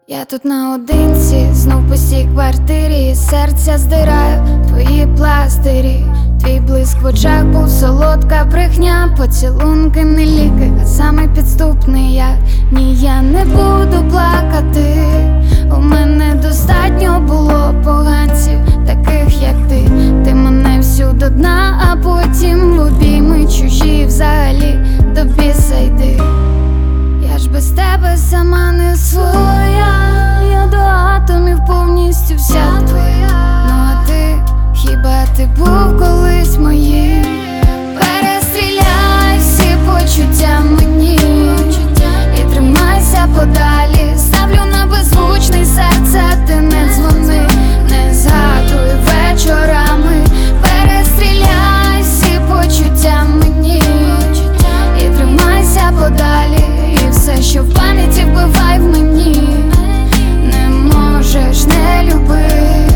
Я тут наодинці, знов по цій квартирі, серця здираю твої пластирі. Твій блиск в очах був солодка брехня, поцілунки не ліки, а саме підступний я. Ні, я не буду плакати. У мене достатньо було поганців, таких як ти. Ти мене всю до дна, а потім в обійми чужі взагалі до біса йди. Я ж без тебе сама не своя, я до атомів повністю вся твоя. Ну а ти, хіба ти був колись моїм? Перестріляй всі почуття мені і тримайся подалі. Ставлю на беззвучний, серце ти не дзвони, не згадуй вечорами. Перестріляй всі почуття мені і тримайся подалі. І все, що в пам'яті, вбивай в мені. Не можеш не любити.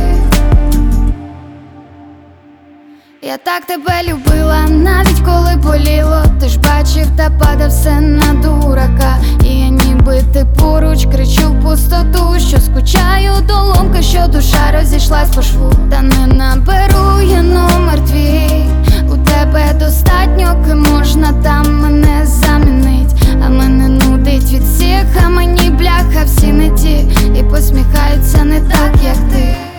Я так тебе любила, навіть коли боліло. Ти ж бачив та падав все на дурака. І я ніби ти поруч, кричу в пустоту, що скучаю до ломки, що душа розійшлась по шву. Та не наберу я номер твій. У тебе достатньо, ким можна там мене замінить. А мене нудить від всіх, а мені бляха всі не ті. І посміхаються не так, як ти.